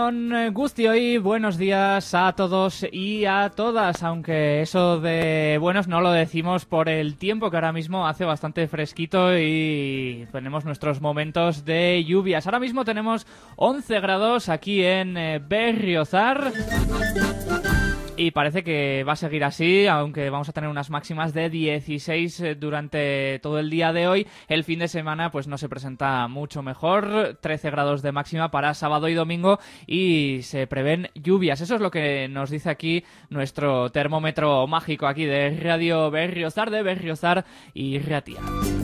Egunon Guztioi, buenos días a todos y a todas, aunque eso de buenos no lo decimos por el tiempo que ahora mismo hace bastante fresquito y tenemos nuestros momentos de lluvias. Ahora mismo tenemos 11 grados aquí en Berriozar. Y parece que va a seguir así, aunque vamos a tener unas máximas de 16 durante todo el día de hoy. El fin de semana pues no se presenta mucho mejor, 13 grados de máxima para sábado y domingo y se prevén lluvias. Eso es lo que nos dice aquí nuestro termómetro mágico aquí de Radio Berriozar, de Berriozar y Ratia.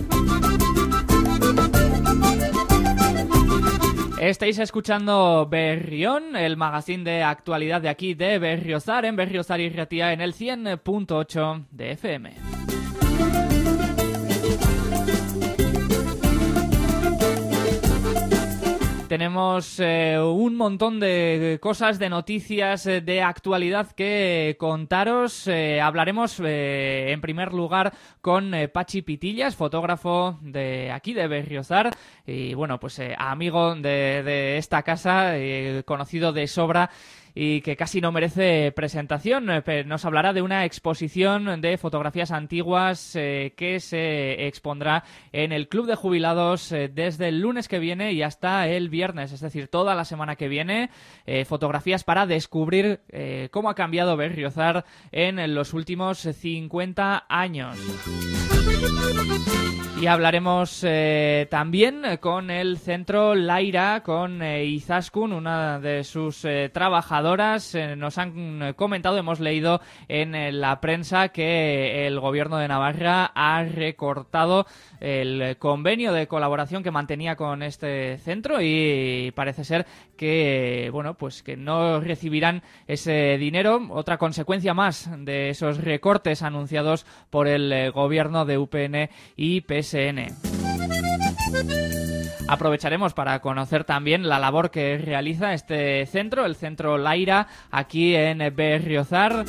Estáis escuchando Berrión, el magazín de actualidad de aquí de Berriozar, en Berriozar y Ratia, en el 100.8 de FM. Tenemos un montón de cosas, de noticias, de actualidad que contaros. Hablaremos en primer lugar con Pachi Pitillas, fotógrafo de aquí de Berriozar y bueno, pues amigo de esta casa, conocido de sobra y que casi no merece presentación. Nos hablará de una exposición de fotografías antiguas que se expondrá en el Club de Jubilados desde el lunes que viene y hasta el viernes, es decir, toda la semana que viene. Fotografías para descubrir cómo ha cambiado Berriozar en los últimos 50 años. Y hablaremos también con el Centro Laira, con Izaskun, una de sus trabajadoras. Nos han comentado, hemos leído en la prensa que el Gobierno de Navarra ha recortado el convenio de colaboración que mantenía con este centro y parece ser que, bueno, pues que no recibirán ese dinero. Otra consecuencia más de esos recortes anunciados por el Gobierno de UPN y PSN. Aprovecharemos para conocer también la labor que realiza este centro, el Centro Laira, aquí en Berriozar.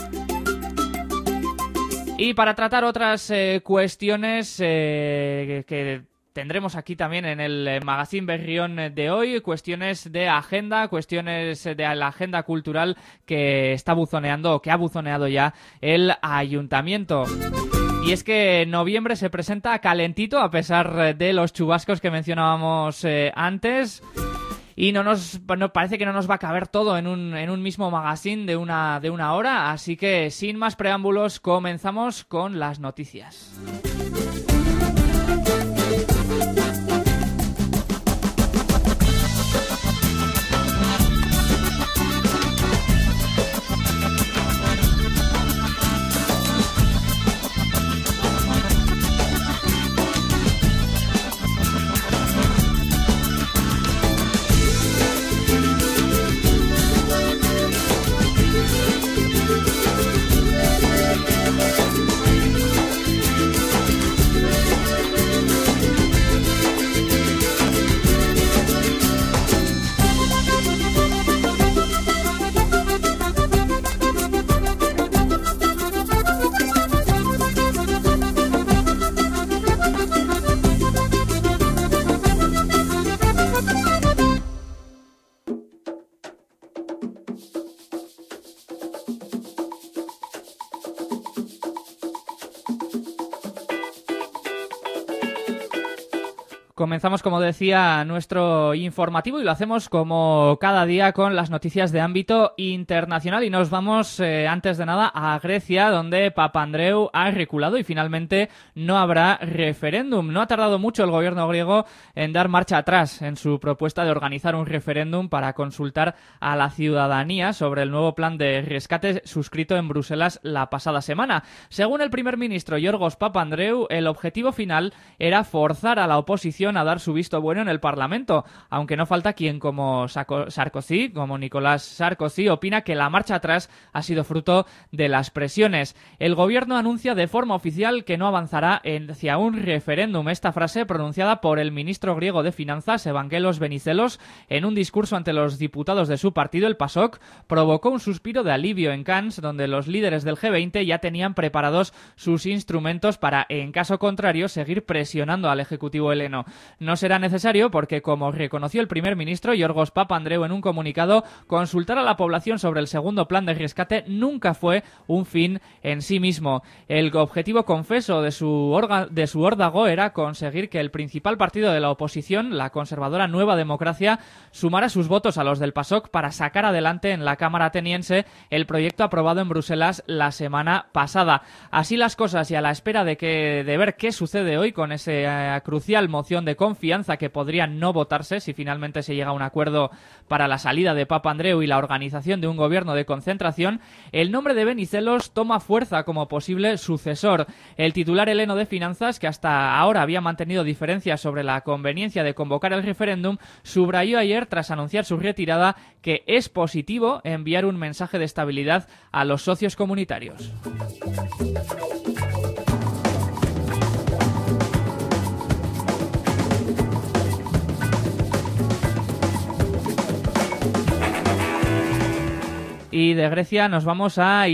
Y para tratar otras cuestiones que tendremos aquí también en el Magazine Berrión de hoy, cuestiones de agenda, cuestiones de la agenda cultural que está buzoneando o que ha buzoneado ya el Ayuntamiento. Y es que noviembre se presenta calentito a pesar de los chubascos que mencionábamos antes. Y parece que no nos va a caber todo en un mismo magazine de una hora. Así que sin más preámbulos comenzamos con las noticias. Comenzamos, como decía, nuestro informativo y lo hacemos como cada día con las noticias de ámbito internacional y nos vamos antes de nada a Grecia, donde Papandreou ha reculado y finalmente no habrá referéndum. No ha tardado mucho el gobierno griego en dar marcha atrás en su propuesta de organizar un referéndum para consultar a la ciudadanía sobre el nuevo plan de rescate suscrito en Bruselas la pasada semana. Según el primer ministro Yorgos Papandreou, el objetivo final era forzar a la oposición a dar su visto bueno en el Parlamento, aunque no falta quien como Nicolás Sarkozy, opina que la marcha atrás ha sido fruto de las presiones. El gobierno anuncia de forma oficial que no avanzará hacia un referéndum. Esta frase, pronunciada por el ministro griego de Finanzas, Evangelos Venizelos, en un discurso ante los diputados de su partido, el PASOK, provocó un suspiro de alivio en Cannes, donde los líderes del G20 ya tenían preparados sus instrumentos para, en caso contrario, seguir presionando al Ejecutivo heleno. no será necesario porque, como reconoció el primer ministro Yorgos Papandreou en un comunicado, consultar a la población sobre el segundo plan de rescate nunca fue un fin en sí mismo. El objetivo confeso de su órdago era conseguir que el principal partido de la oposición, la conservadora Nueva Democracia, sumara sus votos a los del PASOK para sacar adelante en la Cámara ateniense el proyecto aprobado en Bruselas la semana pasada. Así las cosas, y a la espera de ver qué sucede hoy con esa crucial moción de confianza que podría no votarse si finalmente se llega a un acuerdo para la salida de Papandreou y la organización de un gobierno de concentración, el nombre de Venizelos toma fuerza como posible sucesor. El titular heleno de Finanzas, que hasta ahora había mantenido diferencias sobre la conveniencia de convocar el referéndum, subrayó ayer, tras anunciar su retirada, que es positivo enviar un mensaje de estabilidad a los socios comunitarios. Y de Grecia nos vamos a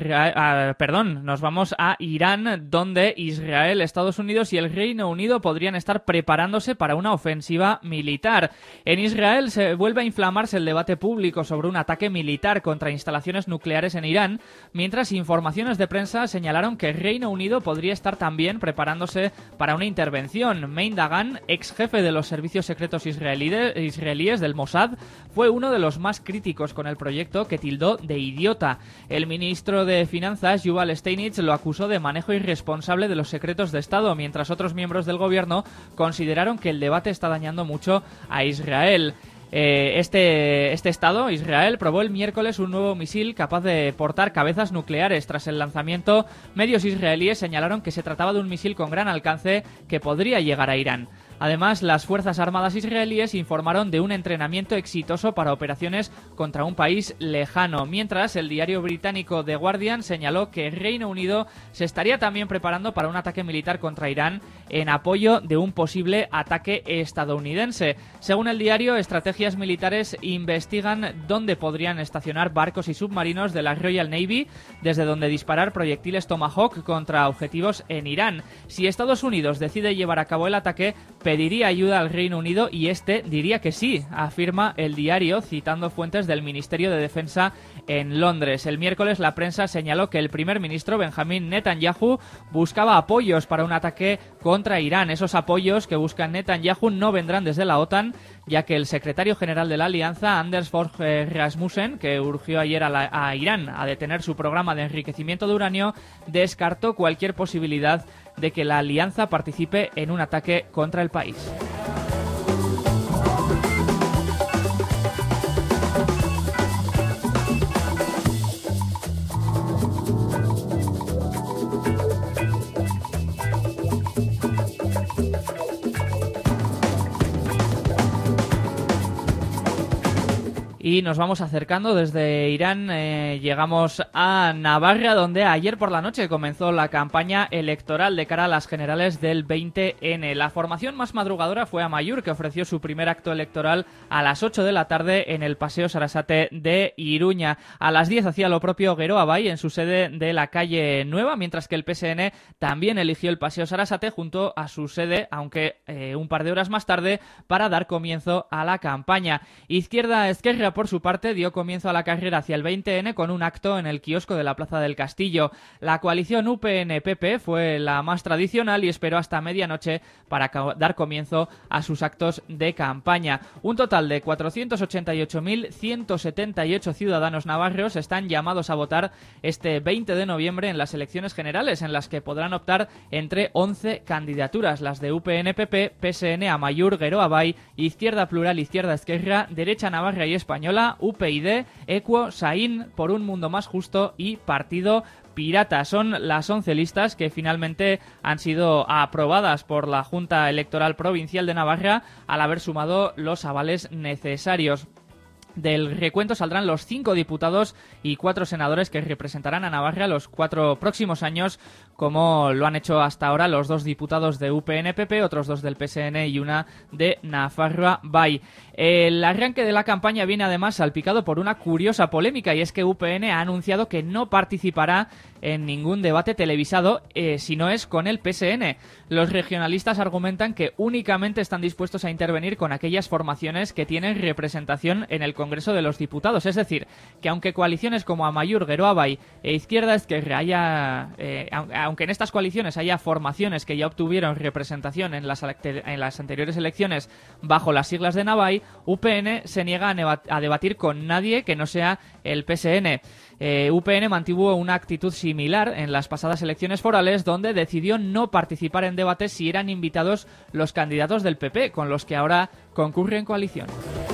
Irán, donde Israel, Estados Unidos y el Reino Unido podrían estar preparándose para una ofensiva militar. En Israel se vuelve a inflamarse el debate público sobre un ataque militar contra instalaciones nucleares en Irán, mientras informaciones de prensa señalaron que el Reino Unido podría estar también preparándose para una intervención. Meir Dagan, ex jefe de los servicios secretos israelíes del Mossad, fue uno de los más críticos con el proyecto, que tildó de idiota. El ministro de Finanzas, Yuval Steinitz, lo acusó de manejo irresponsable de los secretos de Estado, mientras otros miembros del gobierno consideraron que el debate está dañando mucho a Israel. Este Estado, Israel, probó el miércoles un nuevo misil capaz de portar cabezas nucleares. Tras el lanzamiento, medios israelíes señalaron que se trataba de un misil con gran alcance que podría llegar a Irán. Además, las Fuerzas Armadas israelíes informaron de un entrenamiento exitoso para operaciones contra un país lejano, mientras el diario británico The Guardian señaló que el Reino Unido se estaría también preparando para un ataque militar contra Irán en apoyo de un posible ataque estadounidense. Según el diario, estrategias militares investigan dónde podrían estacionar barcos y submarinos de la Royal Navy, desde donde disparar proyectiles Tomahawk contra objetivos en Irán. Si Estados Unidos decide llevar a cabo el ataque, pediría ayuda al Reino Unido y este diría que sí, afirma el diario, citando fuentes del Ministerio de Defensa en Londres. El miércoles la prensa señaló que el primer ministro Benjamin Netanyahu buscaba apoyos para un ataque contra Irán. Esos apoyos que busca Netanyahu no vendrán desde la OTAN, ya que el secretario general de la alianza, Anders Fogh Rasmussen, que urgió ayer a Irán a detener su programa de enriquecimiento de uranio, descartó cualquier posibilidad de que la alianza participe en un ataque contra el país. Y nos vamos acercando desde Irán, llegamos a Navarra, donde ayer por la noche comenzó la campaña electoral de cara a las generales del 20N. La formación más madrugadora fue Amaiur, que ofreció su primer acto electoral a las 8 de la tarde en el Paseo Sarasate de Iruña. A las 10 hacía lo propio Gero Abay en su sede de la Calle Nueva, mientras que el PSN también eligió el Paseo Sarasate junto a su sede, aunque un par de horas más tarde, para dar comienzo a la campaña. Izquierda Esquerra, por su parte, dio comienzo a la carrera hacia el 20N con un acto en el kiosco de la Plaza del Castillo. La coalición UPN-PP fue la más tradicional y esperó hasta medianoche para dar comienzo a sus actos de campaña. Un total de 488.178 ciudadanos navarros están llamados a votar este 20 de noviembre en las elecciones generales, en las que podrán optar entre 11 candidaturas, las de UPN-PP, PSN, Amaiur, Gero Abay, Izquierda Plural, Izquierda Esquerra, Derecha Navarra y Española, UPyD, Equo, Saín, Por un Mundo Más Justo y Partido Pirata. Son las 11 listas que finalmente han sido aprobadas por la Junta Electoral Provincial de Navarra al haber sumado los avales necesarios. Del recuento saldrán los 5 diputados y 4 senadores que representarán a Navarra los 4 próximos años como lo han hecho hasta ahora los 2 diputados de UPN-PP, otros 2 del PSN y una de Nafarroa Bai. El arranque de la campaña viene además salpicado por una curiosa polémica, y es que UPN ha anunciado que no participará en ningún debate televisado si no es con el PSN. Los regionalistas argumentan que únicamente están dispuestos a intervenir con aquellas formaciones que tienen representación en el Congreso de los Diputados. Es decir, que aunque coaliciones como Amaiur, Geroa Bai e Izquierda Ezkerra aunque en estas coaliciones haya formaciones que ya obtuvieron representación en las anteriores elecciones bajo las siglas de Nabai, UPN se niega a debatir con nadie que no sea el PSN. UPN mantuvo una actitud similar en las pasadas elecciones forales, donde decidió no participar en debates si eran invitados los candidatos del PP, con los que ahora concurre en coalición.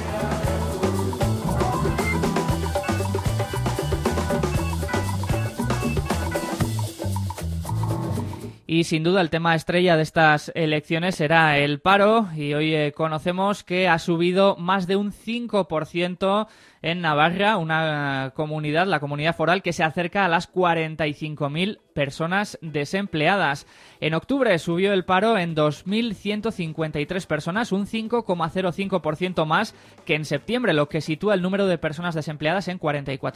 Y sin duda el tema estrella de estas elecciones será el paro, y hoy conocemos que ha subido más de un 5% en Navarra, una comunidad, la comunidad foral, que se acerca a las 45.000 personas desempleadas. En octubre subió el paro en 2.153 personas, un 5,05% más que en septiembre, lo que sitúa el número de personas desempleadas en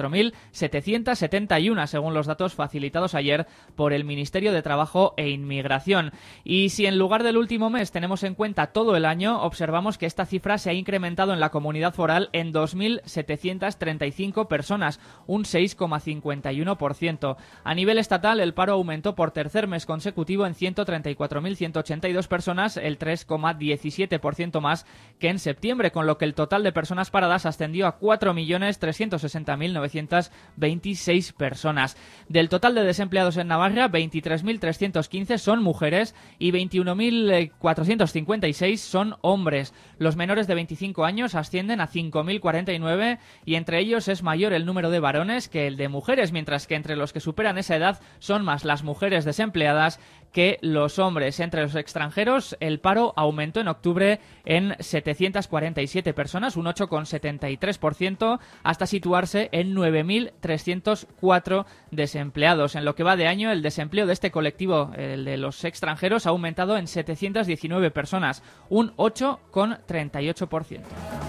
44.771, según los datos facilitados ayer por el Ministerio de Trabajo e Inmigración. Y si en lugar del último mes tenemos en cuenta todo el año, observamos que esta cifra se ha incrementado en la comunidad foral en 2.735 personas, un 6,51%. A nivel estatal, el paro aumentó por tercer mes consecutivo en 134.182 personas, el 3,17% más que en septiembre, con lo que el total de personas paradas ascendió a 4.360.926 personas. Del total de desempleados en Navarra, 23.315 son mujeres y 21.456 son hombres. Los menores de 25 años ascienden a 5.049 y entre ellos es mayor el número de varones que el de mujeres, mientras que entre los que superan esa edad son más las mujeres desempleadas que los hombres. Entre los extranjeros, el paro aumentó en octubre en 747 personas, un 8,73%, hasta situarse en 9.304 desempleados. En lo que va de año, el desempleo de este colectivo, el de los extranjeros, ha aumentado en 719 personas, un 8,38%.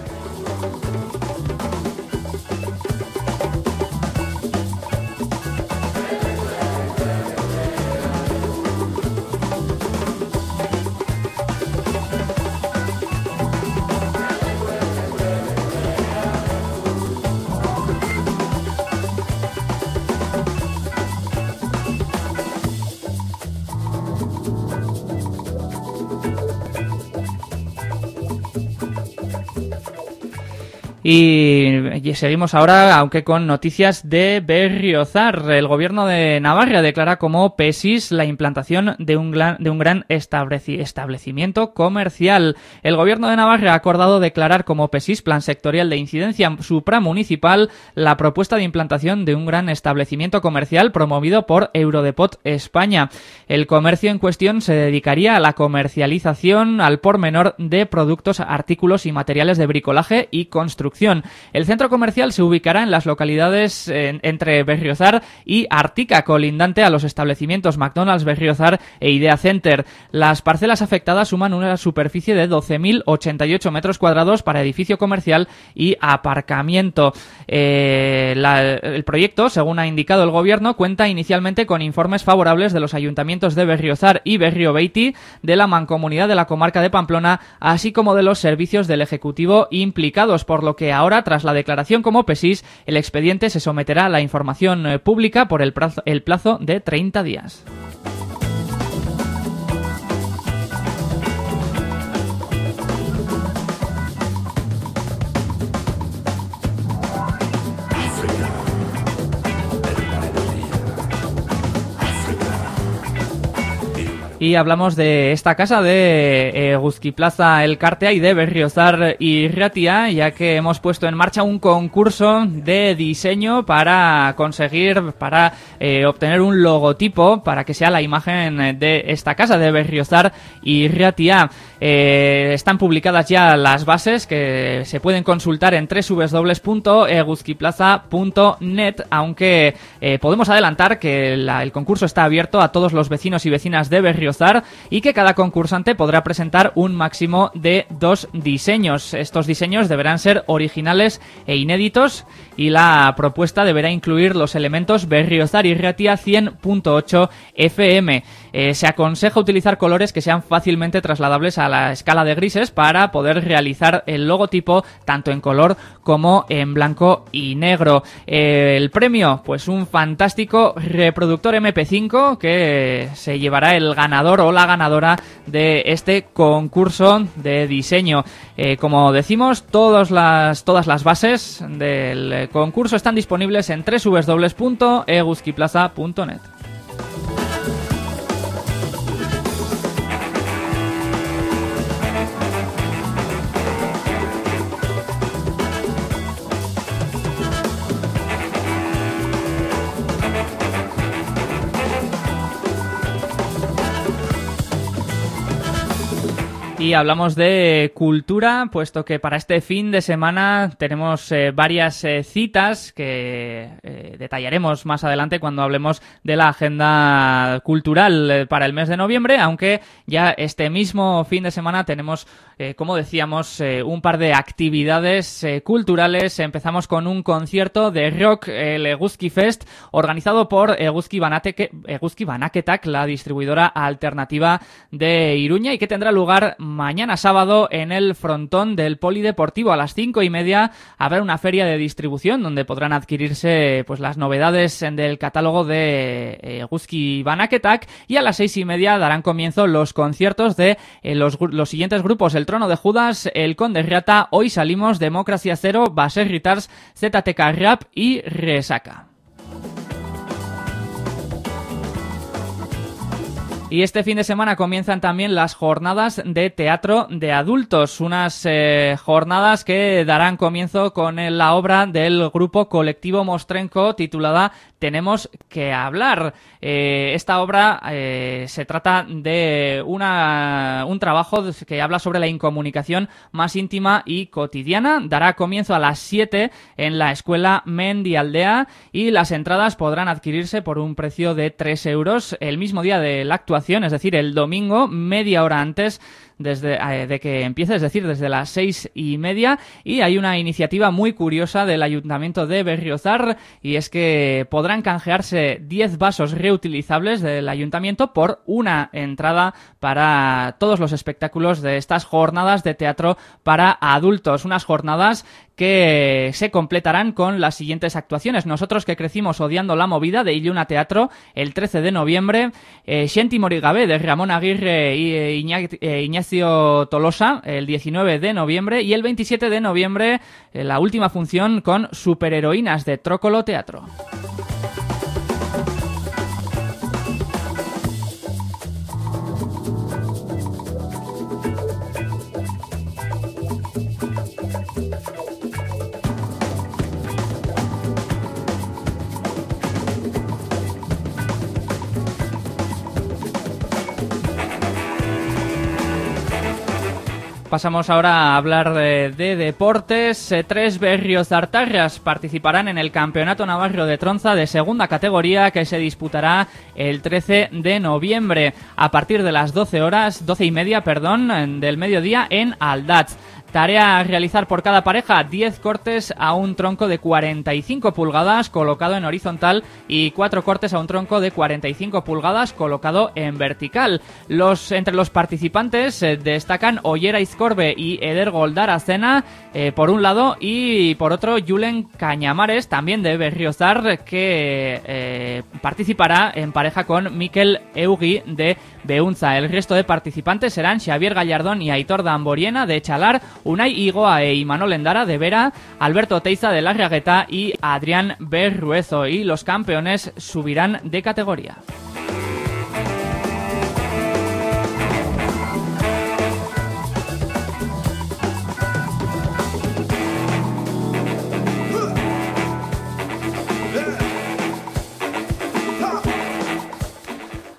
Y seguimos ahora, aunque con noticias de Berriozar. El gobierno de Navarra declara como PESIS la implantación de un gran establecimiento comercial. El gobierno de Navarra ha acordado declarar como PESIS, Plan Sectorial de Incidencia Supramunicipal, la propuesta de implantación de un gran establecimiento comercial promovido por Eurodepot España. El comercio en cuestión se dedicaría a la comercialización al por menor de productos, artículos y materiales de bricolaje y construcción. El centro comercial se ubicará en las localidades entre Berriozar y Artica, colindante a los establecimientos McDonald's Berriozar e Idea Center. Las parcelas afectadas suman una superficie de 12.088 metros cuadrados para edificio comercial y aparcamiento. El proyecto, según ha indicado el gobierno, cuenta inicialmente con informes favorables de los ayuntamientos de Berriozar y Berriobeiti, de la Mancomunidad de la Comarca de Pamplona, así como de los servicios del Ejecutivo implicados, por lo que ahora, tras la declaración como PESIS, el expediente se someterá a la información pública por el plazo de 30 días. Y hablamos de esta casa de Eguzkiplaza Elkartea y de Berriozar y Ratia, ya que hemos puesto en marcha un concurso de diseño para obtener un logotipo para que sea la imagen de esta casa de Berriozar y Ratia. Están publicadas ya las bases que se pueden consultar en www.eguzkiplaza.net, aunque podemos adelantar que el concurso está abierto a todos los vecinos y vecinas de Berriozar y que cada concursante podrá presentar un máximo de 2 diseños. Estos diseños deberán ser originales e inéditos y la propuesta deberá incluir los elementos Berriozar y Ratia 100.8 FM. Se aconseja utilizar colores que sean fácilmente trasladables a la escala de grises para poder realizar el logotipo tanto en color como en blanco y negro. El premio, pues un fantástico reproductor MP5 que se llevará el ganador o la ganadora de este concurso de diseño. Como decimos, todas las bases del concurso están disponibles en www.eguzkiplaza.net. Y hablamos de cultura, puesto que para este fin de semana tenemos varias citas que detallaremos más adelante cuando hablemos de la agenda cultural para el mes de noviembre, aunque ya este mismo fin de semana tenemos, como decíamos, un par de actividades culturales. Empezamos con un concierto de rock, el Eguzki Fest, organizado por Eguzki Banaketak, la distribuidora alternativa de Iruña, y que tendrá lugar mañana sábado en el frontón del Polideportivo. A las 5:30 habrá una feria de distribución donde podrán adquirirse pues las novedades del catálogo de Eguzki Banaketak, y a las 6:30 darán comienzo los conciertos de los siguientes grupos: El Trono de Judas, El Conde Riata, Hoy Salimos, Democracia Cero, Baserritars, ZTK Rap y Resaca. Y este fin de semana comienzan también las jornadas de teatro de adultos, unas jornadas que darán comienzo con la obra del grupo Colectivo Mostrenco titulada Tenemos que hablar. Esta obra se trata de un trabajo que habla sobre la incomunicación más íntima y cotidiana. Dará comienzo a las 7 en la Escuela Mendialdea y las entradas podrán adquirirse por un precio de 3 euros el mismo día de la actuación, es decir, el domingo, media hora antes de que empiece, es decir, desde las 6:30, y hay una iniciativa muy curiosa del Ayuntamiento de Berriozar, y es que podrán canjearse 10 vasos reutilizables del Ayuntamiento por una entrada para todos los espectáculos de estas jornadas de teatro para adultos, unas jornadas que se completarán con las siguientes actuaciones: Nosotros que crecimos odiando la movida, de Illuna Teatro, el 13 de noviembre, Xenti Morigabe, de Ramón Aguirre y Ignacio Tolosa, el 19 de noviembre, y el 27 de noviembre la última función con Superheroínas, de Trócolo Teatro. Pasamos ahora a hablar de deportes. 3 berriozartarras participarán en el Campeonato Navarro de Tronza de segunda categoría, que se disputará el 13 de noviembre a partir de las 12:30 del mediodía en Aldatz. Tarea a realizar por cada pareja: 10 cortes a un tronco de 45 pulgadas colocado en horizontal y 4 cortes a un tronco de 45 pulgadas colocado en vertical. Entre los participantes destacan Ollera Izcorbe y Eder Goldarazena por un lado, y por otro Julen Cañamares, también de Berriozar, que participará en pareja con Mikel Eugui de Beunza. El resto de participantes serán Xavier Gallardón y Aitor Damboriena de Chalar, Unai Igoa e Imanol Endara de Vera, Alberto Teiza de Larragueta y Adrián Berruezo, y los campeones subirán de categoría.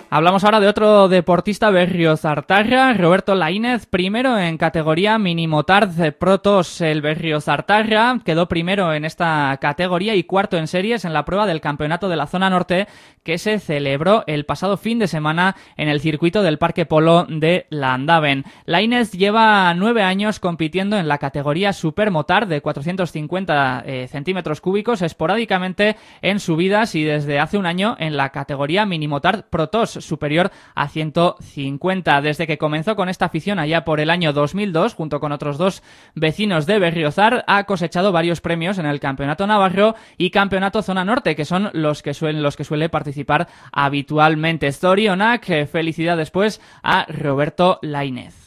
Hablamos ahora de otro deportista berriozartarra, Roberto Laínez, primero en categoría minimotard protos. El berriozartarra quedó primero en esta categoría y cuarto en series en la prueba del campeonato de la zona norte que se celebró el pasado fin de semana en el circuito del Parque Polo de Landaven. Laínez lleva 9 años compitiendo en la categoría supermotard de 450 centímetros cúbicos, esporádicamente en subidas, y desde hace un año en la categoría minimotard protos, superior a 150. Desde que comenzó con esta afición allá por el año 2002, junto con otros 2 vecinos de Berriozar, ha cosechado varios premios en el Campeonato Navarro y Campeonato Zona Norte, que son los que suele participar habitualmente. Zorionak, felicidades pues a Roberto Laínez.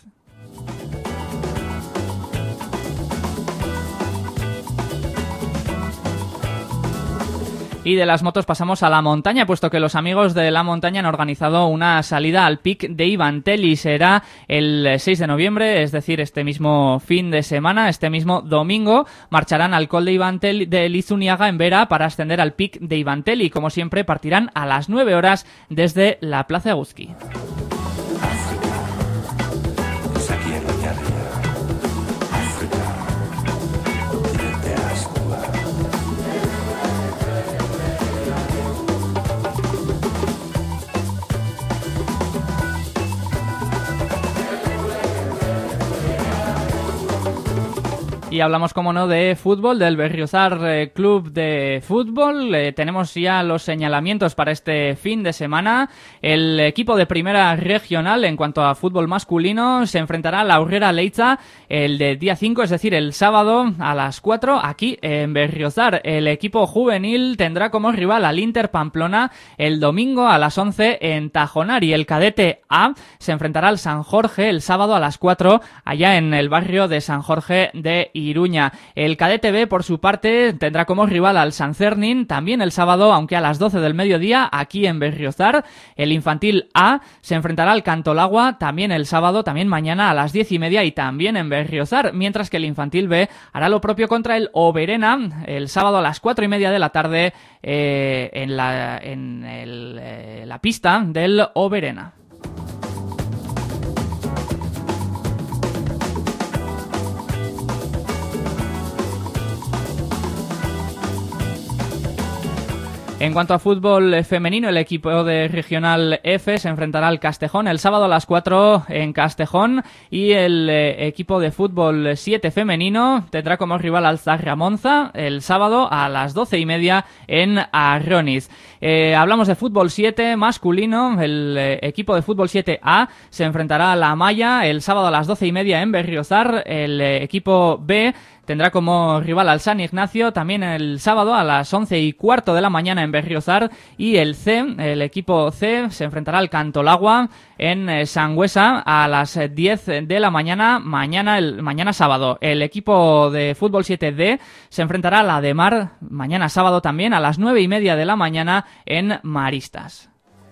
Y de las motos pasamos a la montaña, puesto que los amigos de la montaña han organizado una salida al Pic de Ivantelli. Será el 6 de noviembre, es decir, este mismo fin de semana, este mismo domingo. Marcharán al Col de Ivantelli de Lizuniaga en Vera para ascender al Pic de Ivantelli. Como siempre, partirán a las 9 horas desde la Plaza Eguzki. Y hablamos, como no, de fútbol, del Berriozar Club de Fútbol. Tenemos ya los señalamientos para este fin de semana. El equipo de primera regional, en cuanto a fútbol masculino, se enfrentará a la Aurrera Leitza el de día 5, es decir, el sábado a las 4, aquí en Berriozar. El equipo juvenil tendrá como rival al Inter Pamplona el domingo a las 11 en Tajonar, y el cadete A se enfrentará al San Jorge el sábado a las 4, allá en el barrio de San Jorge de Iruña. El cadete B, por su parte, tendrá como rival al San Cernin también el sábado, aunque a las 12 del mediodía, aquí en Berriozar. El infantil A se enfrentará al Cantolagua también el sábado, también mañana a las 10:30 y también en Berriozar, mientras que el infantil B hará lo propio contra el Oberena el sábado a las 4:30 de la tarde en la pista del Oberena. En cuanto a fútbol femenino, el equipo de Regional F se enfrentará al Castejón el sábado a las 4 en Castejón, y el equipo de fútbol 7 femenino tendrá como rival al Zarramonza el sábado a las 12:30 en Arroniz. Hablamos de fútbol 7 masculino. El equipo de fútbol 7A se enfrentará a la Maya el sábado a las 12:30 en Berriozar. El equipo B tendrá como rival al San Ignacio también el sábado a las 11:15 de la mañana en Berriozar, y el C, el equipo C, se enfrentará al Cantolagua en Sangüesa a las 10 de la mañana mañana sábado. El equipo de fútbol 7D se enfrentará a la de Mar mañana sábado también a las 9:30 de la mañana en Maristas.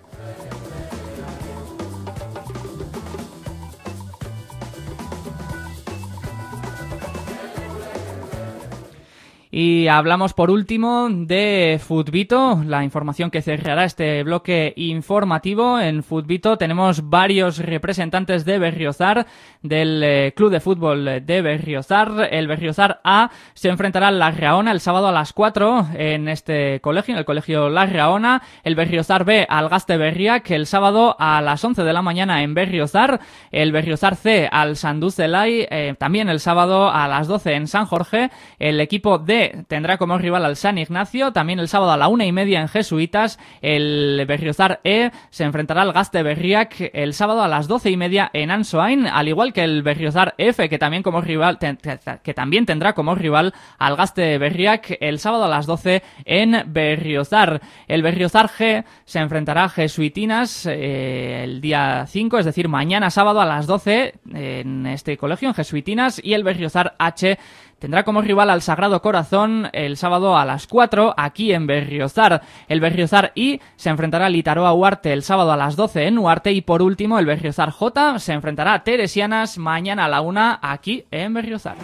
Y hablamos por último de Futbito, la información que cerrará este bloque informativo. En Futbito tenemos varios representantes de Berriozar, del Club de Fútbol de Berriozar. El Berriozar A se enfrentará al Larraona el sábado a las 4 en este colegio, en el colegio Larraona. El Berriozar B al Gazte Berriak el sábado a las 11 de la mañana en Berriozar. El Berriozar C al Sanduz Zelai también el sábado a las 12 en San Jorge. El equipo D tendrá como rival al San Ignacio también el sábado a la 1:30 en Jesuitas. El Berriozar E se enfrentará al Gazte Berriak el sábado a las 12:30 en Ansoain, al igual que el Berriozar F, que también tendrá como rival al Gazte Berriak el sábado a las 12 en Berriozar. El Berriozar G se enfrentará a Jesuitinas el día 5, es decir, mañana sábado a las 12 en este colegio, en Jesuitinas, y el Berriozar H tendrá como rival al Sagrado Corazón el sábado a las 4 aquí en Berriozar. El Berriozar I se enfrentará al Itaroa Huarte el sábado a las 12 en Huarte, y por último el Berriozar J se enfrentará a Teresianas mañana a la 1 aquí en Berriozar.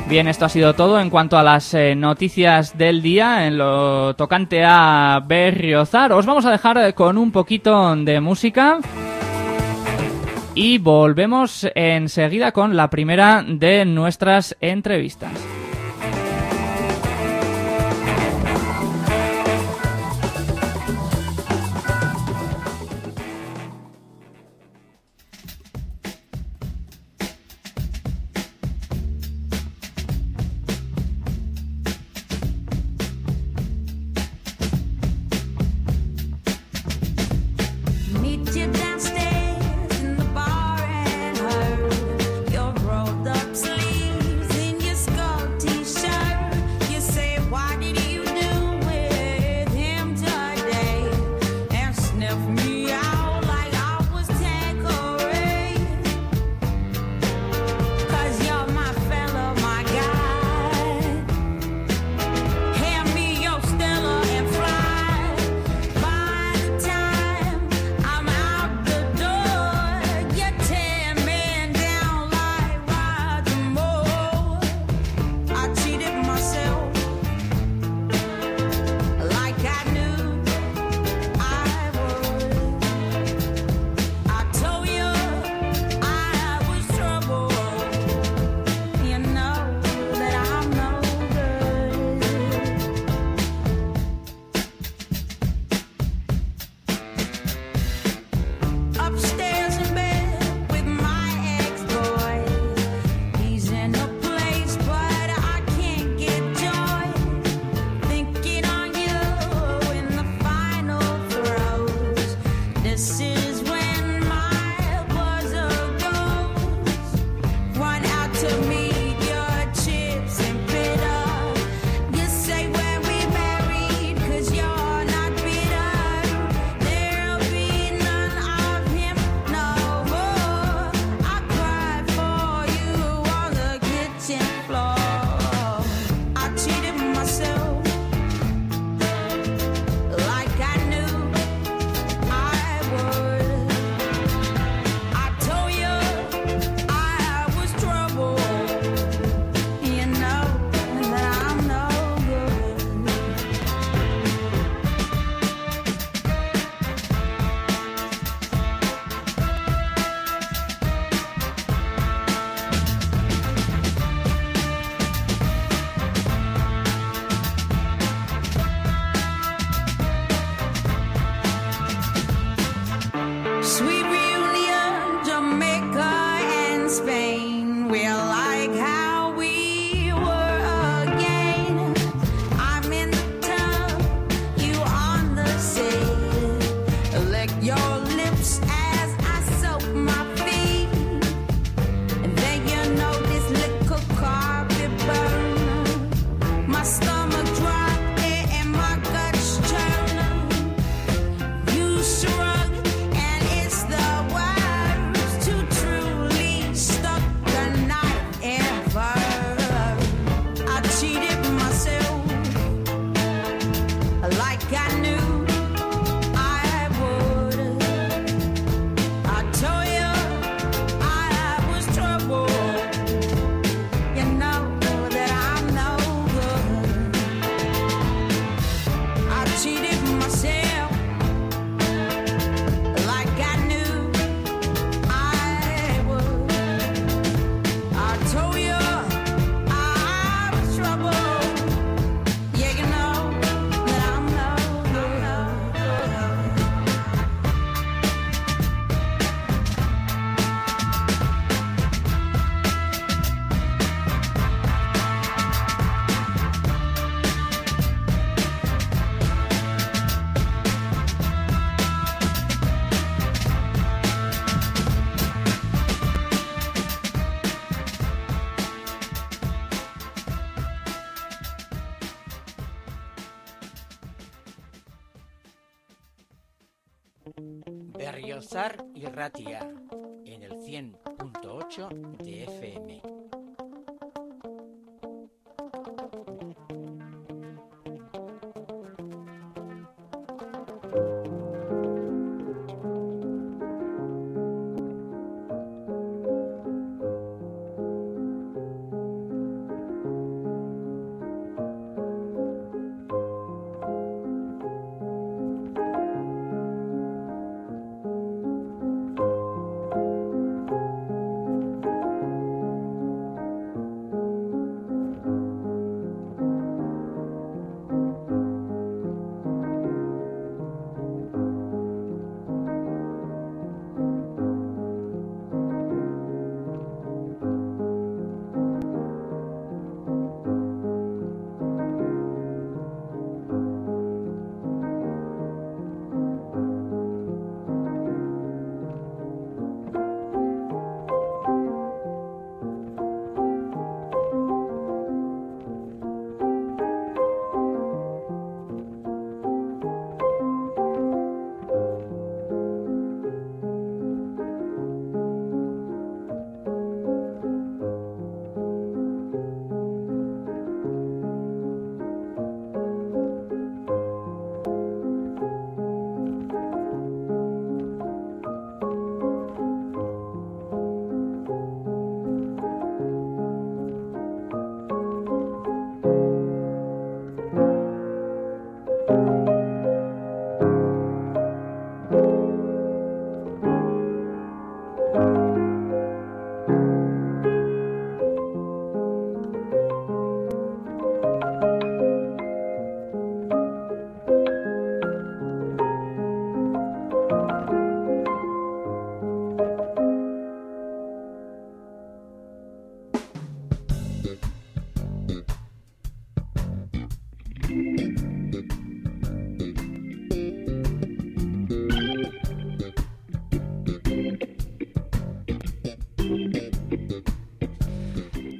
Bien, esto ha sido todo en cuanto a las noticias del día en lo tocante a Berriozar. Os vamos a dejar con un poquito de música y volvemos enseguida con la primera de nuestras entrevistas. Berriozar y Ratia en el 100.8 de FM.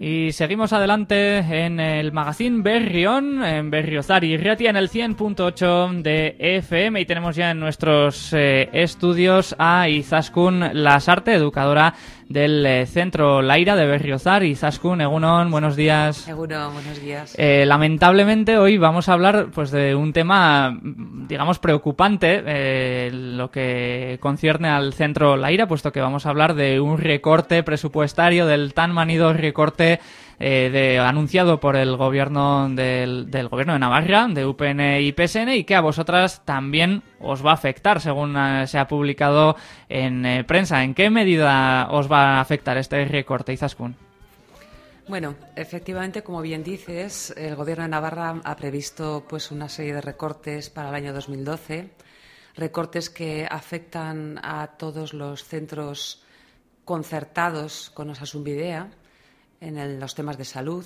Y seguimos adelante en el magazine Berrión, en Berriozar y Ratia, en el 100.8 de FM, y tenemos ya en nuestros estudios a Izaskun Lasarte, educadora del Centro Laira de Berriozar. Izaskun, Egunon, buenos días. Egunon, buenos días. Lamentablemente hoy vamos a hablar pues de un tema, digamos, preocupante, lo que concierne al Centro Laira, puesto que vamos a hablar de un recorte presupuestario, del tan manido recorte anunciado por el gobierno del gobierno de Navarra, de UPN y PSN, y que a vosotras también os va a afectar, según se ha publicado en prensa. ¿En qué medida os va a afectar este recorte, Izaskun? Bueno, efectivamente, como bien dices, el gobierno de Navarra ha previsto pues una serie de recortes para el año 2012, recortes que afectan a todos los centros concertados con Osasun Bidea en los temas de salud.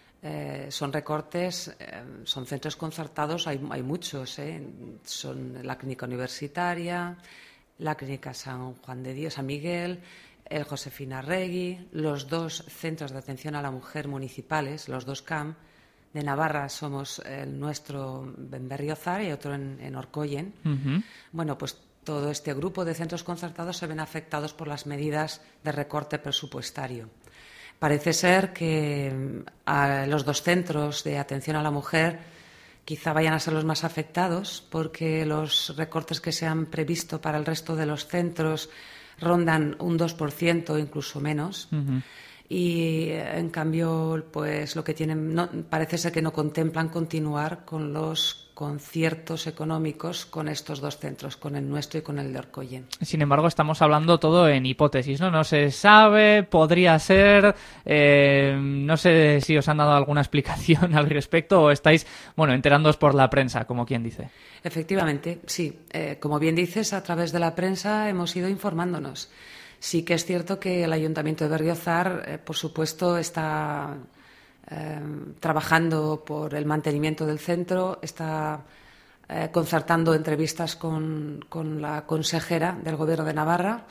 Son recortes, son centros concertados, hay muchos, son la Clínica Universitaria, la Clínica San Juan de Dios, San Miguel, el Josefina Arregui, los 2 centros de atención a la mujer municipales, los 2 CAM de Navarra, somos el nuestro en Berriozar y otro en Orcoyen. Uh-huh. Bueno, pues todo este grupo de centros concertados se ven afectados por las medidas de recorte presupuestario. Parece ser que a los 2 centros de atención a la mujer quizá vayan a ser los más afectados, porque los recortes que se han previsto para el resto de los centros rondan un 2% o incluso menos. Uh-huh. Y en cambio, pues lo que tienen, parece ser que no contemplan continuar con los conciertos económicos con estos 2 centros, con el nuestro y con el de Orcoyen. Sin embargo, estamos hablando todo en hipótesis, ¿no? No se sabe, podría ser, no sé si os han dado alguna explicación al respecto o estáis, enterándoos por la prensa, como quien dice. Efectivamente, sí. Como bien dices, a través de la prensa hemos ido informándonos. Sí que es cierto que el Ayuntamiento de Berriozar, por supuesto, está trabajando por el mantenimiento del centro, está concertando entrevistas con la consejera del Gobierno de Navarra.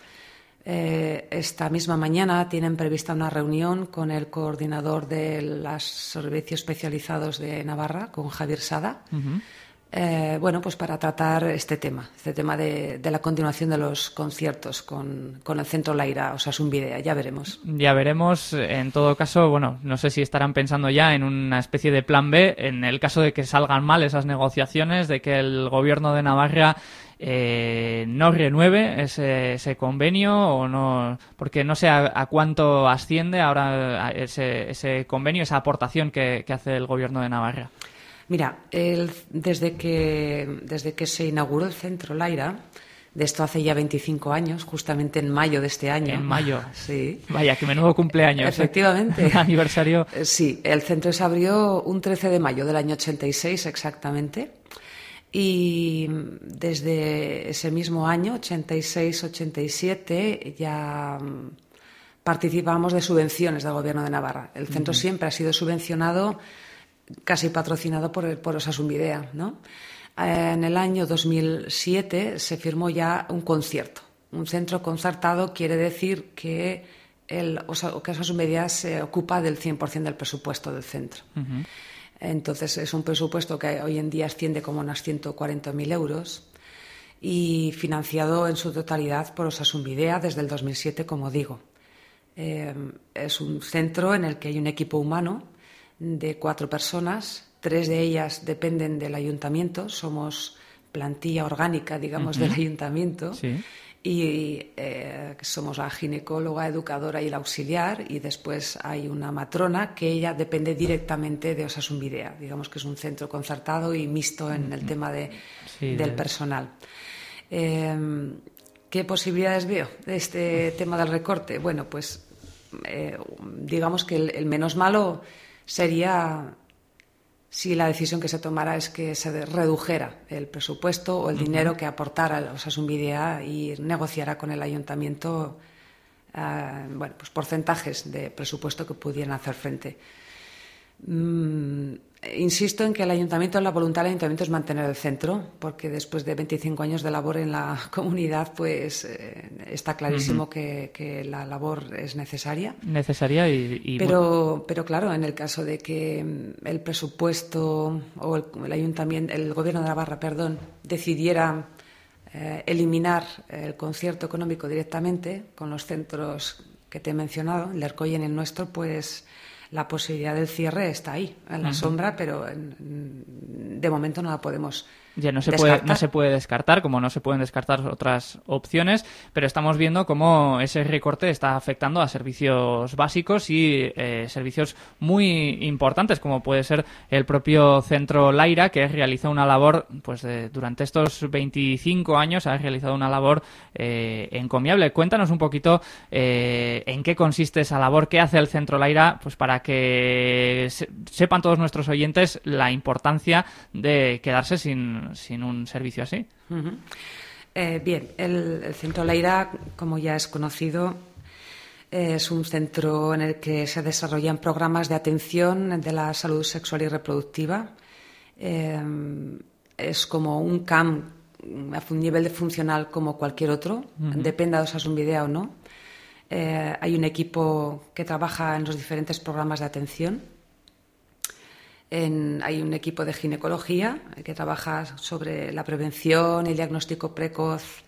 Esta misma mañana tienen prevista una reunión con el coordinador de los servicios especializados de Navarra, con Javier Sada. Uh-huh. Pues para tratar este tema de la continuación de los conciertos con el Centro Laira, Osasun Bidea. Ya veremos. Ya veremos. En todo caso, no sé si estarán pensando ya en una especie de plan B en el caso de que salgan mal esas negociaciones, de que el gobierno de Navarra no renueve ese convenio, o no, porque no sé a cuánto asciende ahora ese convenio, esa aportación que hace el gobierno de Navarra. Mira, desde que se inauguró el Centro Laira, de esto hace ya 25 años, justamente en mayo de este año. En mayo. Sí. Vaya, qué menudo cumpleaños. Efectivamente. Aniversario. Sí, el centro se abrió un 13 de mayo del año 86 exactamente. Y desde ese mismo año, 86-87, ya participamos de subvenciones del Gobierno de Navarra. El centro siempre ha sido subvencionado, casi patrocinado por Osasun Bidea, ¿no? En el año 2007 se firmó ya un concierto. Un centro concertado quiere decir que Osasun Bidea se ocupa del 100% del presupuesto del centro. Uh-huh. Entonces es un presupuesto que hoy en día asciende como unos 140.000 euros y financiado en su totalidad por Osasun Bidea desde el 2007, como digo. Es un centro en el que hay un equipo humano de 4 personas, 3 de ellas dependen del ayuntamiento, somos plantilla orgánica, digamos, uh-huh. del ayuntamiento. Sí. Y somos la ginecóloga, educadora y la auxiliar, y después hay una matrona que ella depende directamente de Osasun Bidea, digamos que es un centro concertado y mixto en el tema del personal. ¿Qué posibilidades veo de este tema del recorte? Bueno, pues digamos que el menos malo sería si la decisión que se tomara es que se redujera el presupuesto o el dinero que aportara Osasun Bidea y negociara con el ayuntamiento pues porcentajes de presupuesto que pudieran hacer frente. Insisto en que la voluntad del ayuntamiento es mantener el centro, porque después de 25 años de labor en la comunidad, pues está clarísimo que la labor es necesaria. Pero claro, en el caso de que el presupuesto o el gobierno de Navarra, decidiera eliminar el concierto económico directamente con los centros que te he mencionado, el de Ercoy y el nuestro, pues la posibilidad del cierre está ahí, en la sombra, pero de momento no la podemos ya no se puede descartar, como no se pueden descartar otras opciones, pero estamos viendo cómo ese recorte está afectando a servicios básicos y servicios muy importantes, como puede ser el propio Centro Laira, que realiza una labor, pues durante estos 25 años ha realizado una labor encomiable. Cuéntanos un poquito en qué consiste esa labor, qué hace el Centro Laira, pues para que sepan todos nuestros oyentes la importancia de quedarse sin un servicio así. Bien, el Centro Laira, como ya es conocido, es un centro en el que se desarrollan programas de atención de la salud sexual y reproductiva. Es como un CAM a un nivel funcional como cualquier otro, dependa de Osasun Bidea o no. Hay un equipo que trabaja en los diferentes programas de atención. Hay un equipo de ginecología que trabaja sobre la prevención y el diagnóstico precoz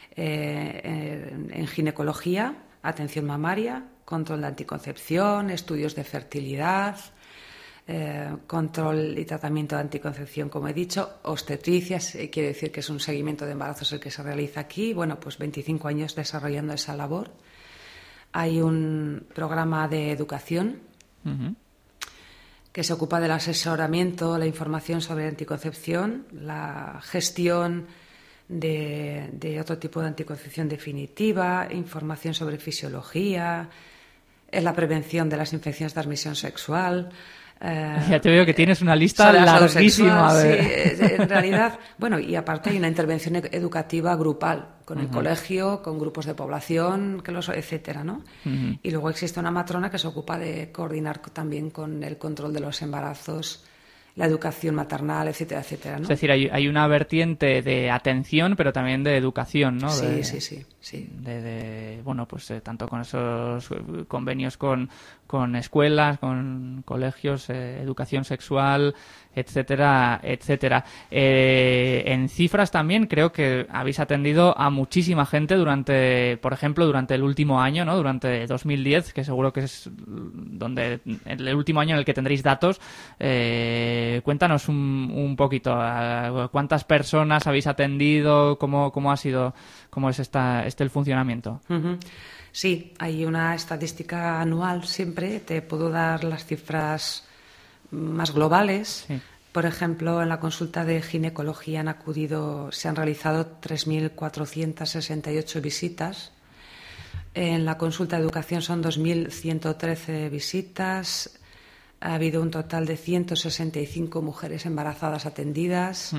en ginecología, atención mamaria, control de anticoncepción, estudios de fertilidad, control y tratamiento de anticoncepción, como he dicho, obstetricia, quiere decir que es un seguimiento de embarazos el que se realiza aquí. Bueno, pues 25 años desarrollando esa labor. Hay un programa de educación que se ocupa del asesoramiento, la información sobre anticoncepción, la gestión de otro tipo de anticoncepción definitiva, información sobre fisiología, la prevención de las infecciones de transmisión sexual. Ya te veo que tienes una lista larguísima. Sí, en realidad, bueno, y aparte hay una intervención educativa grupal con el colegio, con grupos de población, etcétera, ¿no? Y luego existe una matrona que se ocupa de coordinar también con el control de los embarazos, la educación maternal, etcétera, etcétera, ¿no? Es decir, hay una vertiente de atención, pero también de educación, ¿no? Sí. Bueno, pues tanto con esos convenios con escuelas, con colegios, educación sexual, etcétera, etcétera. En cifras también creo que habéis atendido a muchísima gente por ejemplo, durante el último año, ¿no? Durante 2010, que seguro que es el último año en el que tendréis datos. Cuéntanos un poquito, ¿cuántas personas habéis atendido? ¿Cómo ha sido, cómo es el funcionamiento? Sí, hay una estadística anual siempre. Te puedo dar las cifras más globales. Sí. Por ejemplo, en la consulta de ginecología se han realizado 3.468 visitas. En la consulta de educación son 2.113 visitas. Ha habido un total de 165 mujeres embarazadas atendidas.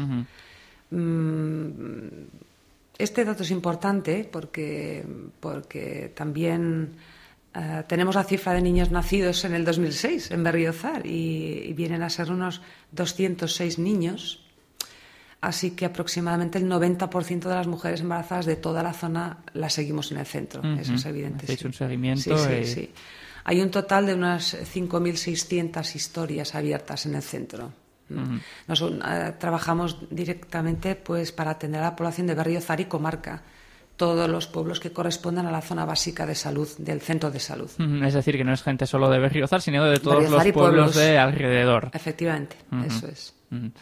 Este dato es importante porque también tenemos la cifra de niños nacidos en el 2006 en Berriozar y vienen a ser unos 206 niños. Así que aproximadamente el 90% de las mujeres embarazadas de toda la zona las seguimos en el centro. Eso es evidente. Hacéis un seguimiento. Sí. Hay un total de unas 5.600 historias abiertas en el centro. Trabajamos directamente pues para atender a la población de Berriozar y comarca, todos los pueblos que correspondan a la zona básica de salud del centro de salud. Es decir, que no es gente solo de Berriozar, sino de todos los pueblos de alrededor. Efectivamente, eso es.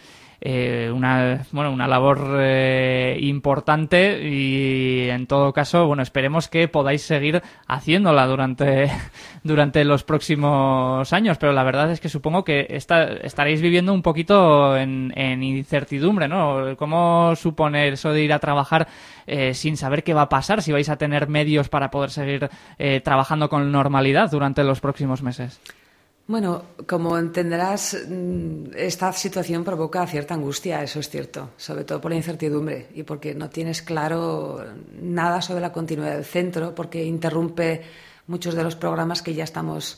Una labor importante y en todo caso, esperemos que podáis seguir haciéndola durante los próximos años, pero la verdad es que supongo que estaréis viviendo un poquito en incertidumbre, ¿no? ¿Cómo supone eso de ir a trabajar sin saber qué va a pasar, si vais a tener medios para poder seguir trabajando con normalidad durante los próximos meses? Bueno, como entenderás, esta situación provoca cierta angustia, eso es cierto, sobre todo por la incertidumbre y porque no tienes claro nada sobre la continuidad del centro, porque interrumpe muchos de los programas que ya estamos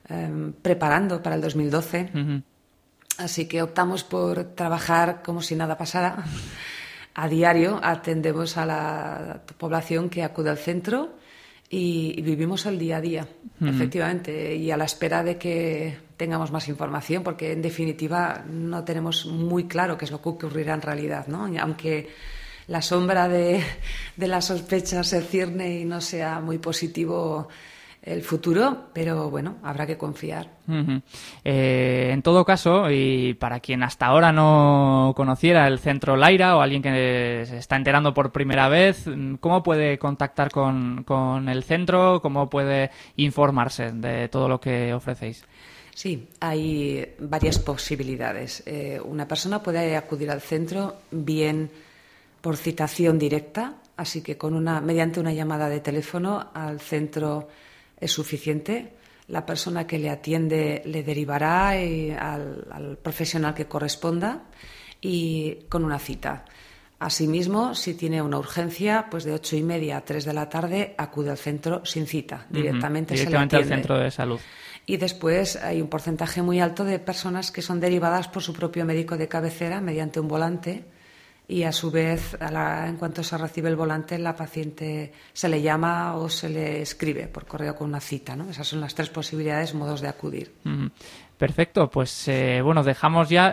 preparando para el 2012. Uh-huh. Así que optamos por trabajar como si nada pasara. A diario atendemos a la población que acude al centro y vivimos el día a día, efectivamente, y a la espera de que tengamos más información, porque en definitiva no tenemos muy claro qué es lo que ocurrirá en realidad, ¿no? Aunque la sombra de la sospecha se cierne y no sea muy positivo el futuro, pero bueno, habrá que confiar. Uh-huh. En todo caso, y para quien hasta ahora no conociera el Centro Laira o alguien que se está enterando por primera vez, ¿cómo puede contactar con el centro? ¿Cómo puede informarse de todo lo que ofrecéis? Sí, hay varias posibilidades. Una persona puede acudir al centro bien por citación directa, así que mediante una llamada de teléfono al centro es suficiente. La persona que le atiende le derivará al profesional que corresponda y con una cita. Asimismo, si tiene una urgencia, pues de 8:30 a 3 de la tarde acude al centro sin cita. Directamente se le atiende. Al centro de salud. Y después hay un porcentaje muy alto de personas que son derivadas por su propio médico de cabecera mediante un volante. Y a su vez, en cuanto se recibe el volante, la paciente se le llama o se le escribe por correo con una cita, ¿no? Esas son las tres posibilidades, modos de acudir. Perfecto, pues bueno, dejamos ya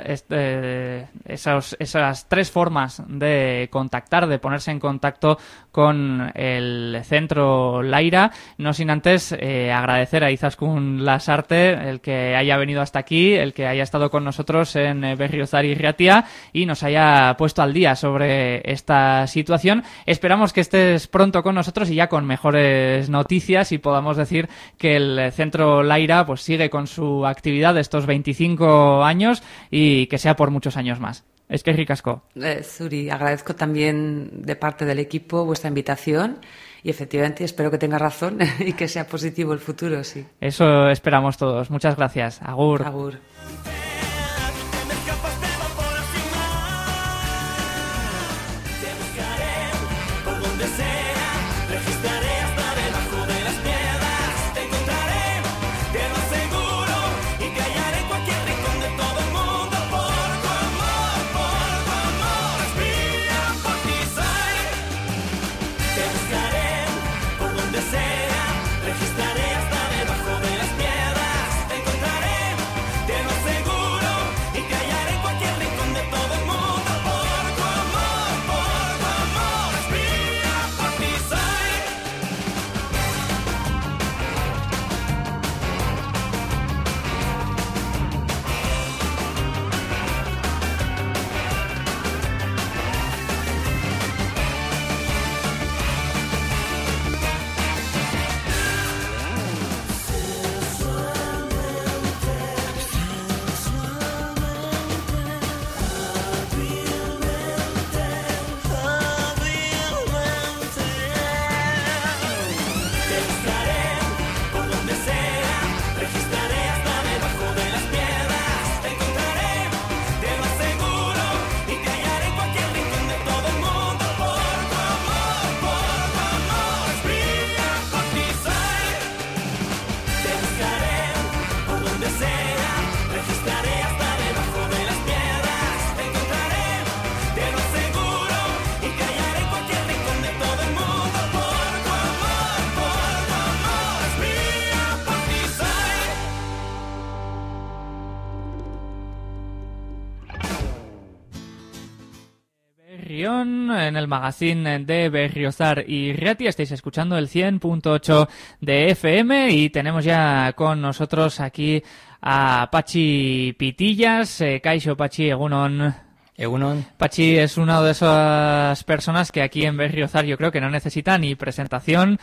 esas tres formas de contactar, de ponerse en contacto con el Centro Laira, no sin antes agradecer a Izaskun Lasarte el que haya venido hasta aquí, el que haya estado con nosotros en Berriozar y Ratia y nos haya puesto al día sobre esta situación. Esperamos que estés pronto con nosotros y ya con mejores noticias y podamos decir que el Centro Laira pues sigue con su actividad de estos 25 años y que sea por muchos años más. Es que es ricasco. Zuri, agradezco también de parte del equipo vuestra invitación y efectivamente espero que tenga razón y que sea positivo el futuro, sí. Eso esperamos todos. Muchas gracias. Agur. Agur. En el magazine de Berriozar y Ratia estáis escuchando el 100.8 de FM y tenemos ya con nosotros aquí a Patxi Pitillas. Kaixo, Patxi, egunon. Egunon. Patxi es una de esas personas que aquí en Berriozar yo creo que no necesita ni presentación.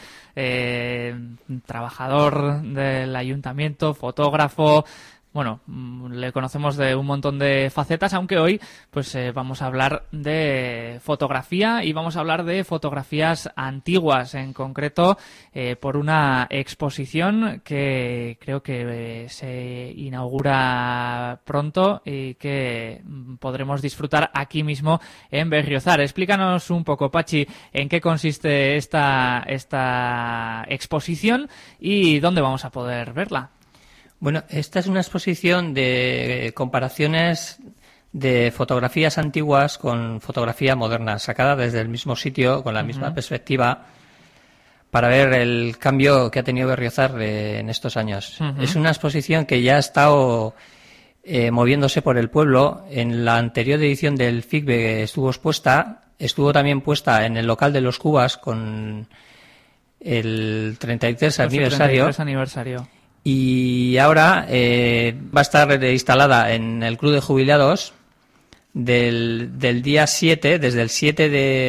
Trabajador del ayuntamiento, fotógrafo. Bueno, le conocemos de un montón de facetas, aunque hoy pues vamos a hablar de fotografía y vamos a hablar de fotografías antiguas, en concreto por una exposición que creo que se inaugura pronto y que podremos disfrutar aquí mismo en Berriozar. Explícanos un poco, Patxi, en qué consiste esta exposición y dónde vamos a poder verla. Bueno, esta es una exposición de comparaciones de fotografías antiguas con fotografía moderna, sacada desde el mismo sitio, con la misma perspectiva, para ver el cambio que ha tenido Berriozar en estos años. Es una exposición que ya ha estado moviéndose por el pueblo. En la anterior edición del FICBE estuvo también puesta en el local de los Cubas con el 33 aniversario. Y ahora va a estar instalada en el Club de Jubilados del día 7, desde el 7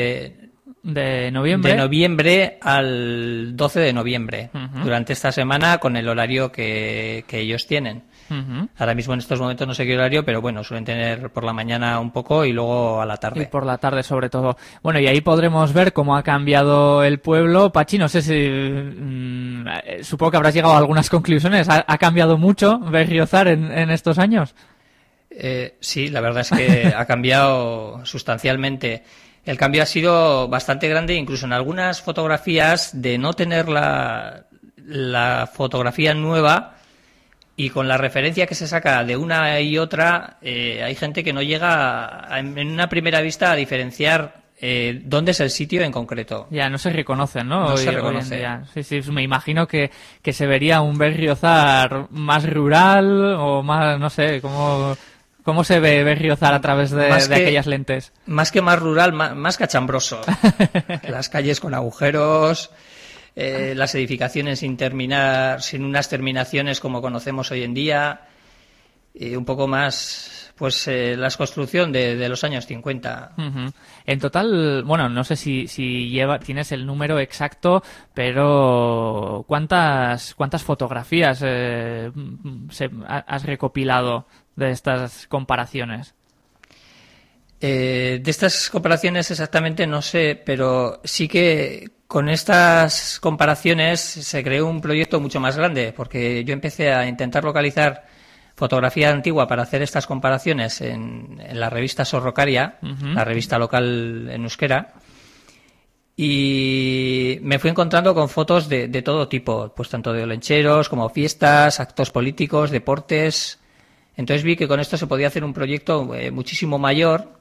de noviembre al 12 de noviembre, durante esta semana, con el horario que ellos tienen. Ahora mismo en estos momentos no sé qué horario, pero bueno, suelen tener por la mañana un poco y luego a la tarde. Y por la tarde sobre todo. Bueno, y ahí podremos ver cómo ha cambiado el pueblo. Pachi, no sé si... supongo que habrás llegado a algunas conclusiones. ¿Ha cambiado mucho Berriozar en estos años? Sí, la verdad es que ha cambiado sustancialmente. El cambio ha sido bastante grande, incluso en algunas fotografías, de no tener la fotografía nueva, y con la referencia que se saca de una y otra, hay gente que no llega en una primera vista a diferenciar dónde es el sitio en concreto. Ya, no se reconocen, ¿no? No se reconoce. Sí, me imagino que se vería un Berriozar más rural o más, no sé, ¿cómo se ve Berriozar a través de aquellas lentes? Más que más rural, más cachambroso. Las calles con agujeros, las edificaciones sin terminar, sin unas terminaciones como conocemos hoy en día, un poco más, pues la construcción de los años 50. En total, bueno, no sé si tienes el número exacto, pero ¿cuántas fotografías has recopilado de estas comparaciones? De estas comparaciones exactamente no sé, pero sí que con estas comparaciones se creó un proyecto mucho más grande, porque yo empecé a intentar localizar fotografía antigua para hacer estas comparaciones en la revista Sorrocaria, la revista local en euskera, y me fui encontrando con fotos de todo tipo, pues tanto de olencheros como fiestas, actos políticos, deportes. Entonces vi que con esto se podía hacer un proyecto muchísimo mayor,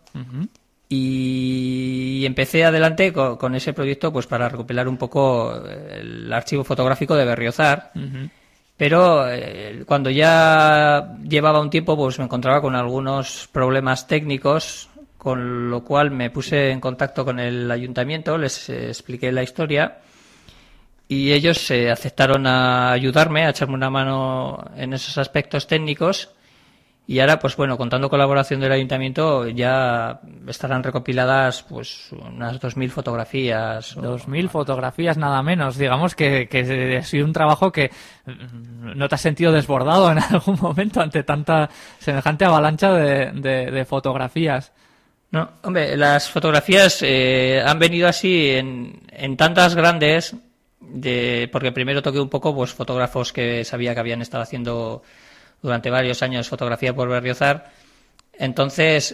y empecé adelante con ese proyecto pues para recopilar un poco el archivo fotográfico de Berriozar. Pero cuando ya llevaba un tiempo pues me encontraba con algunos problemas técnicos, con lo cual me puse en contacto con el ayuntamiento, les expliqué la historia y ellos aceptaron a ayudarme, a echarme una mano en esos aspectos técnicos. Y ahora, pues bueno, contando colaboración del ayuntamiento, ya estarán recopiladas pues unas 2.000 fotografías. 2.000 fotografías, nada menos. Digamos que ha sido un trabajo que no te has sentido desbordado en algún momento ante tanta semejante avalancha de fotografías. No, hombre, las fotografías han venido así en tantas grandes, porque primero toqué un poco pues fotógrafos que sabía que habían estado haciendo durante varios años fotografía por Berriozar. Entonces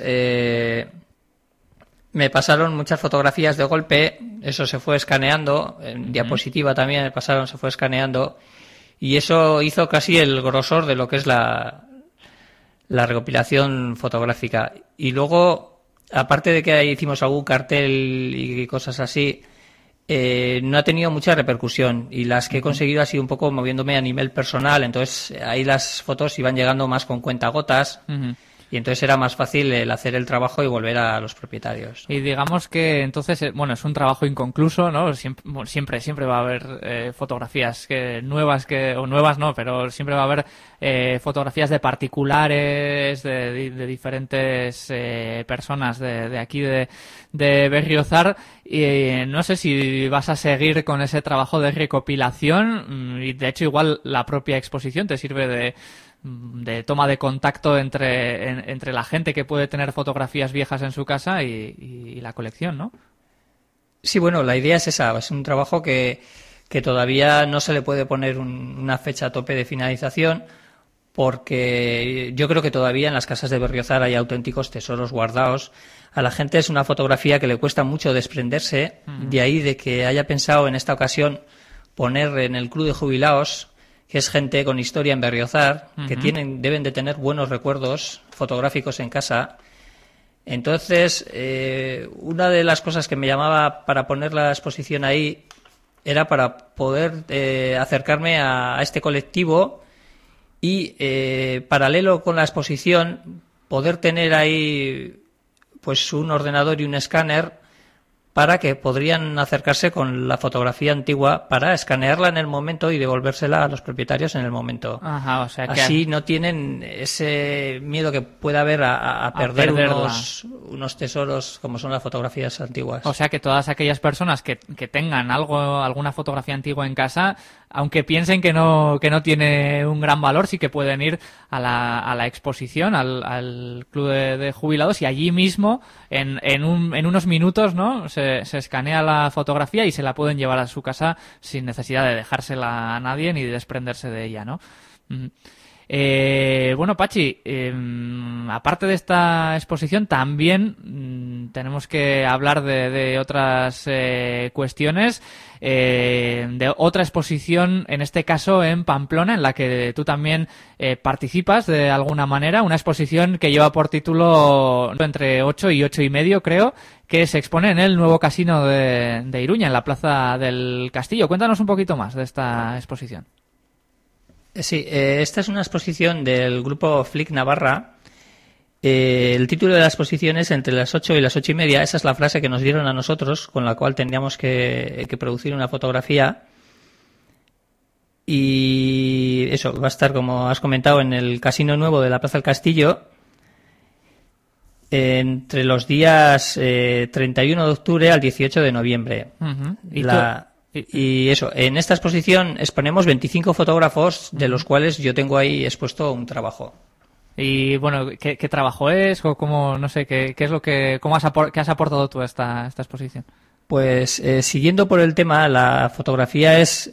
me pasaron muchas fotografías de golpe, eso se fue escaneando, en diapositiva también se fue escaneando, y eso hizo casi el grosor de lo que es la recopilación fotográfica. Y luego, aparte de que ahí hicimos algún cartel y cosas así, no ha tenido mucha repercusión, y las que he conseguido ha sido un poco moviéndome a nivel personal. Entonces ahí las fotos iban llegando más con cuentagotas, y entonces era más fácil el hacer el trabajo y volver a los propietarios. Y digamos que entonces, bueno, es un trabajo inconcluso, ¿no? Siempre va a haber fotografías nuevas o nuevas no, pero siempre va a haber fotografías de particulares, de diferentes personas de aquí de Berriozar. Y no sé si vas a seguir con ese trabajo de recopilación, y de hecho igual la propia exposición te sirve de toma de contacto entre la gente que puede tener fotografías viejas en su casa y la colección, ¿no? Sí, bueno, la idea es esa. Es un trabajo que todavía no se le puede poner una fecha a tope de finalización, porque yo creo que todavía en las casas de Berriozar hay auténticos tesoros guardados. A la gente es una fotografía que le cuesta mucho desprenderse, de ahí de que haya pensado en esta ocasión poner en el Club de Jubilados, que es gente con historia en Berriozar, que deben de tener buenos recuerdos fotográficos en casa. Entonces, una de las cosas que me llamaba para poner la exposición ahí era para poder acercarme a este colectivo y, paralelo con la exposición, poder tener ahí pues un ordenador y un escáner para que podrían acercarse con la fotografía antigua para escanearla en el momento y devolvérsela a los propietarios en el momento. Ajá, o sea que así no tienen ese miedo que pueda haber a perder unos tesoros como son las fotografías antiguas. O sea que todas aquellas personas que tengan alguna fotografía antigua en casa, aunque piensen que no tiene un gran valor, sí que pueden ir a la exposición, al club de jubilados, y allí mismo en unos minutos, ¿no?, se escanea la fotografía y se la pueden llevar a su casa sin necesidad de dejársela a nadie ni de desprenderse de ella, ¿no? Bueno, Pachi, aparte de esta exposición también tenemos que hablar de otras cuestiones, de otra exposición, en este caso en Pamplona, en la que tú también participas de alguna manera, una exposición que lleva por título Entre 8 y 8 y medio, creo, que se expone en el nuevo casino de Iruña, en la Plaza del Castillo. Cuéntanos un poquito más de esta exposición. Sí, esta es una exposición del grupo Flick Navarra. El título de la exposición es Entre las 8 y las 8 y media. Esa es la frase que nos dieron a nosotros, con la cual tendríamos que producir una fotografía. Y eso va a estar, como has comentado, en el Casino Nuevo de la Plaza del Castillo, entre los días 31 de octubre al 18 de noviembre. Uh-huh. Y eso, en esta exposición exponemos 25 fotógrafos, de los cuales yo tengo ahí expuesto un trabajo. Y bueno, ¿qué trabajo es? O cómo, no sé, qué es lo que, qué has aportado tú a esta exposición? Pues siguiendo por el tema, la fotografía es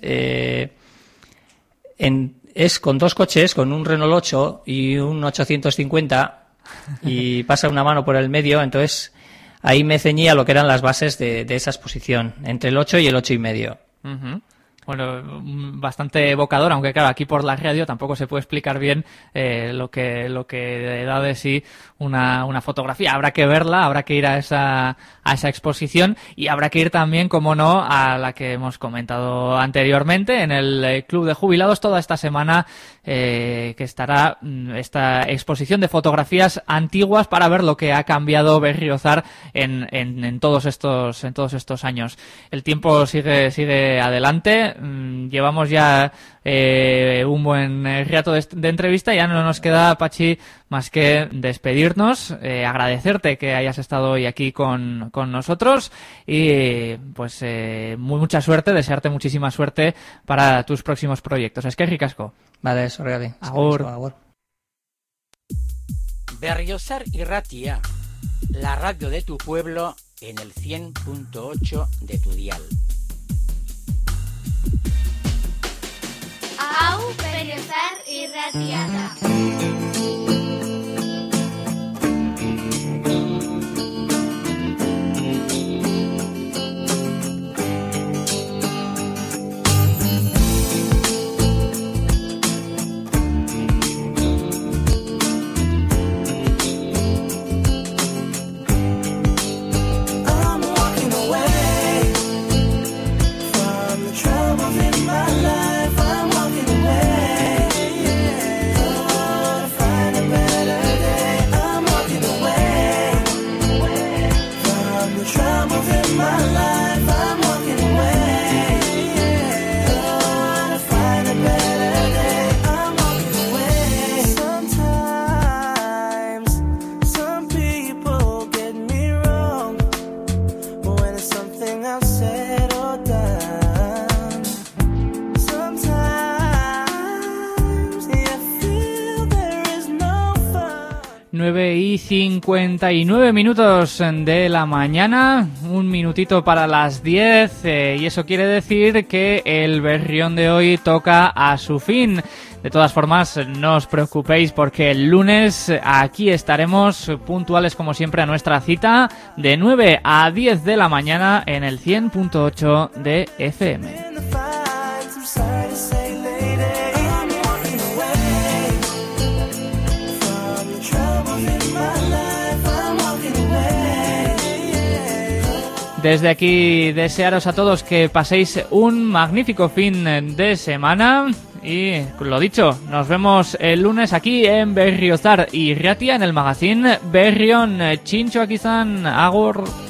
con dos coches, con un Renault 8 y un 850, y pasa una mano por el medio. Entonces ahí me ceñía lo que eran las bases de esa exposición, entre el 8 y el 8 y medio. Uh-huh. Bueno, bastante evocador, aunque claro, aquí por la radio tampoco se puede explicar bien lo que da de sí una fotografía. Habrá que verla, habrá que ir a esa exposición, y habrá que ir también, como no, a la que hemos comentado anteriormente, en el Club de Jubilados, toda esta semana, que estará esta exposición de fotografías antiguas para ver lo que ha cambiado Berriozar en todos estos años. El tiempo sigue adelante. Llevamos ya un buen rato de entrevista. Ya no nos queda, Pachi, más que despedirnos, agradecerte que hayas estado hoy aquí con nosotros, y pues mucha suerte, desearte muchísima suerte para tus próximos proyectos. Es que ricasco. Vale, sorry. Agur. Berriozar y Ratia, la radio de tu pueblo en el 100.8 de tu dial. Hau Berriozar irratia da. Y 59 minutos de la mañana, un minutito para las 10, y eso quiere decir que el berrión de hoy toca a su fin. De todas formas, no os preocupéis, porque el lunes aquí estaremos puntuales como siempre a nuestra cita de 9 a 10 de la mañana en el 100.8 de FM. Desde aquí desearos a todos que paséis un magnífico fin de semana y, lo dicho, nos vemos el lunes aquí en Berriozar y Ratia en el magazine Berrión. Txintxoak izan, agur.